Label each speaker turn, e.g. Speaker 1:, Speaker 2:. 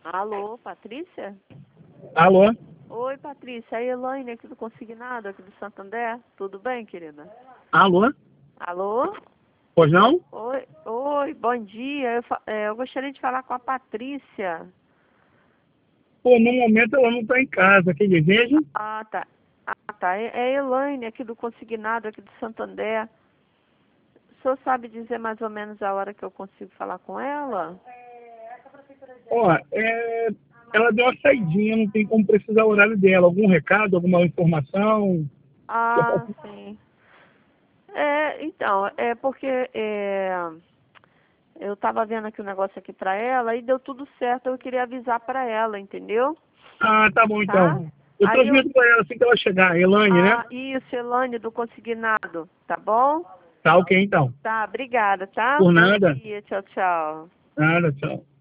Speaker 1: Alô, Patrícia?
Speaker 2: Alô?
Speaker 1: Oi, Patrícia. É a Elaine aqui do Consignado, aqui do Santander. Tudo bem, querida?
Speaker 2: Alô?
Speaker 1: Alô?
Speaker 2: Pois não?
Speaker 1: Oi, bom dia. Eu gostaria de falar com a Patrícia.
Speaker 2: Pô, no momento ela não está em casa. Quem deseja?
Speaker 1: Ah, tá. Tá. É a Elaine aqui do Consignado, aqui do Santander. O senhor sabe dizer mais ou menos a hora que eu consigo falar com ela?
Speaker 2: Ó, ela deu uma saidinha, não tem como precisar o horário dela. Algum recado, alguma informação?
Speaker 1: Ah, sim. Então, é porque eu estava vendo aqui o negócio aqui para ela e deu tudo certo. Eu queria avisar para ela, entendeu?
Speaker 2: Ah, tá bom
Speaker 1: Tá?
Speaker 2: então. Eu
Speaker 1: Aí eu...
Speaker 2: transmito para ela assim que ela chegar. Elaine, né?
Speaker 1: Ah, isso, Elane do Consignado, tá bom?
Speaker 2: Tá ok então.
Speaker 1: Tá, obrigada, tá?
Speaker 2: Por
Speaker 1: Bom
Speaker 2: nada.
Speaker 1: dia, tchau, tchau.
Speaker 2: Nada, tchau.